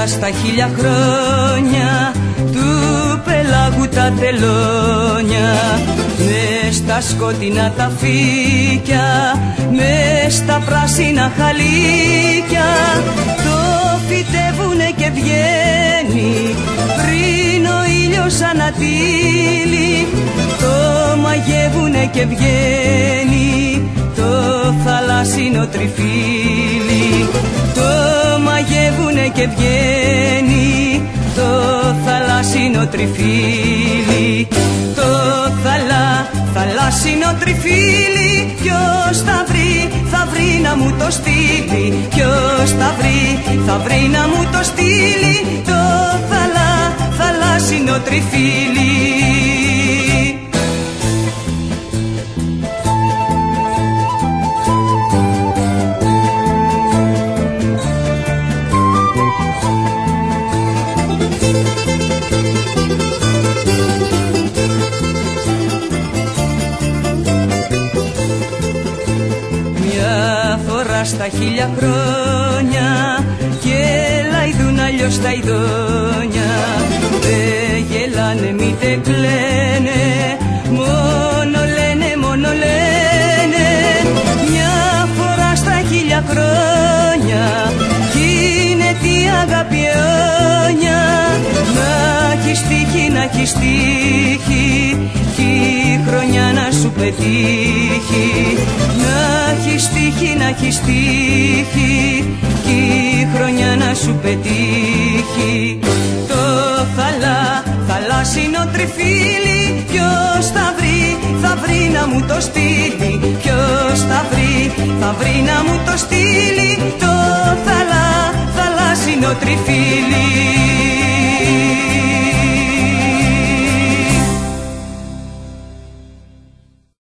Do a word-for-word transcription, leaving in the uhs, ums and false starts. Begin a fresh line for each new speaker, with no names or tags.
φορά στα χίλια χρόνια του πελάγου τα τελώνια, μες στα σκοτεινά τα φύκια, μες στα πράσινα χαλίκια, το φυτεύουνε και βγαίνει πριν ο ήλιος ανατείλει, το μαγεύουνε και βγαίνει το θαλάσσινο τριφύλι, το μαγεύουνε και βγαίνει το θαλάσσινο τριφύλι, το θαλά, θαλάσσινο τριφύλι. Ποιος θα βρει, θα βρει να μου το στείλει, ποιος θα βρει, θα βρει να μου το στείλει, το θαλά, θαλάσσινο τριφύλι. Στα χίλια χρόνια και λαϊδούν αλλιώς τα ειδόνια, δε γελάνε μήτε κλαίνε, μόνο λένε, μόνο λένε. Μια φορά στα χίλια χρόνια κι είναι τι αγάπη αιώνια, να έχεις τύχει, να έχεις τύχει κι η χρονιά να σου πετύχει, να έχεις τύχει, να έχεις τύχει κι η χρονιά να σου πετύχει. Το θαλά, θαλάσσινο τριφύλι, ποιος θα βρει, θα βρει να μου το στείλει, ποιος θα βρει, θα βρει να μου το στείλει, το θαλά, θαλάσσινο τριφύλι.